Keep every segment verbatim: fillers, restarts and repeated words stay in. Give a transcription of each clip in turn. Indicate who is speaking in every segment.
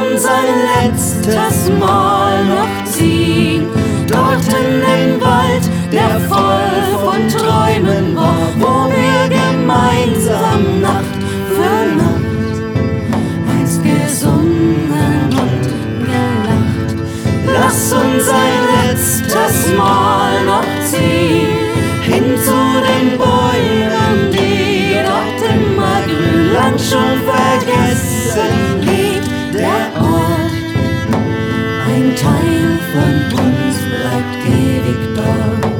Speaker 1: uns ein letztes Mal noch ziehen, dort in den Wald, der voll von Träumen war, wo wir gemeinsam Nacht für Nacht einst gesungen und gelacht. Lass uns ein letztes Mal noch ziehen, hin zu den Bäumen, die dort immer grün, lang schon vergessen liegt der Ort. Ein Teil von uns bleibt ewig dort.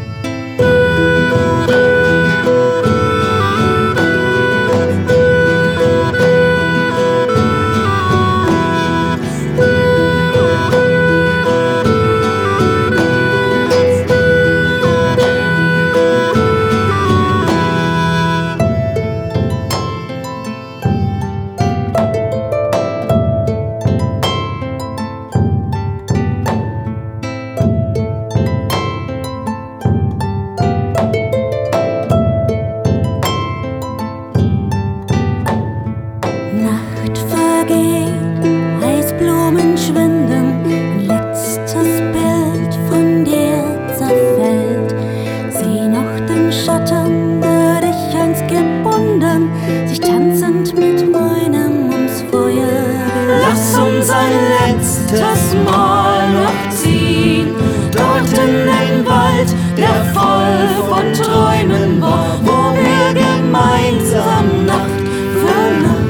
Speaker 2: Nacht vergeht, Eisblumen schwinden, ein letztes Bild von dir zerfällt. Sieh noch den Schatten, der dich einst gebunden, sich tanzend mit meinem ums Feuer gelegt.
Speaker 1: Lass uns ein letztes Mal noch ziehen, dort in den Wald, der voll von Träumen war, wo wir gemeinsam Nacht für Nacht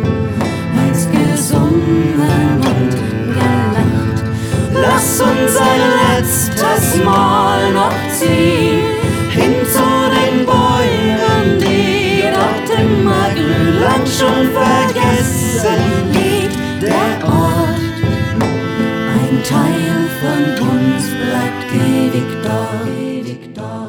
Speaker 1: gesungen und gelacht. Lass uns ein letztes Mal noch ziehen, hin zu den Bäumen, die dort immer grün, lang schon vergessen liegt der Ort. Ein Teil von uns bleibt ewig dort, ewig dort.